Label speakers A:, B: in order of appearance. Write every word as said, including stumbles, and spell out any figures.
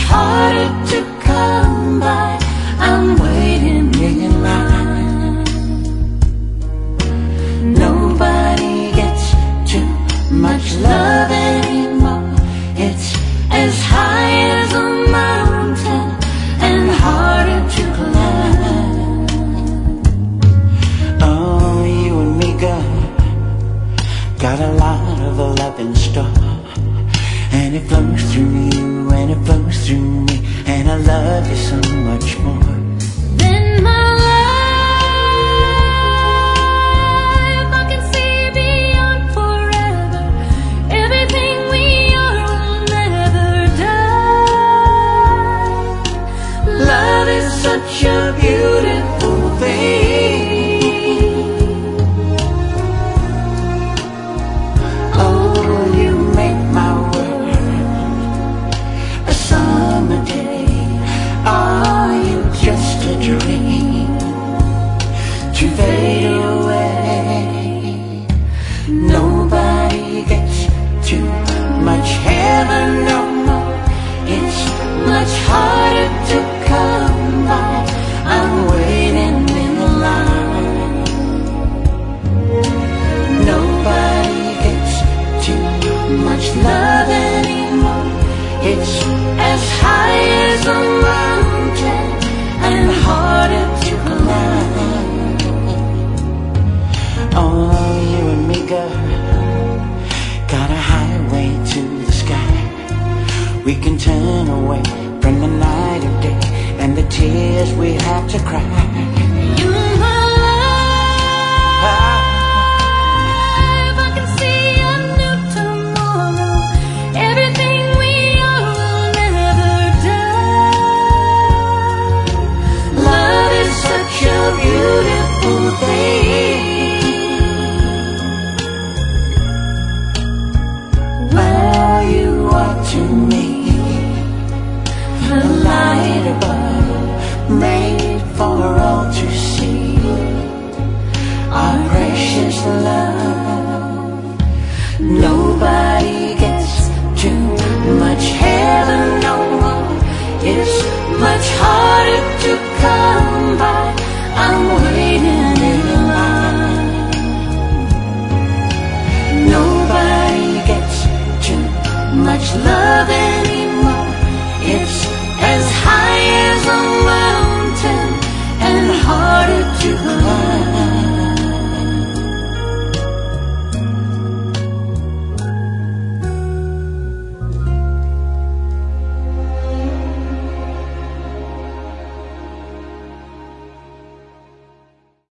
A: harder to come by. I'm waiting in line. Nobody gets too much love anymore. It's as high as a mountain and harder to climb. Oh, you and me, girl, got a lot of love in store, and it flows through you, and it flows through me, and I love you so much more
B: than my life. I can see beyond forever. Everything we are will never die.
A: Love is such a beautiful thing. Oh, you make my world a summer day. Are you just a dream to fade away? Nobody gets too much heaven no more. It's much harder to come by. I'm waiting in line. Nobody gets too much love anymore. It's as high as a mountain and harder to climb. Oh, you and me, girl, got a highway to the sky. We can turn away from the night of day and the tears we have to cry.
B: You and my life, I can see a new tomorrow. Everything we are will never die.
A: Love is such a beautiful thing. Well, you are to me the light above, made for all to see. Our precious love. Nobody gets too much heaven no more. It's much harder to come by. I'm waiting in line. Nobody gets too much love anymore. It's as high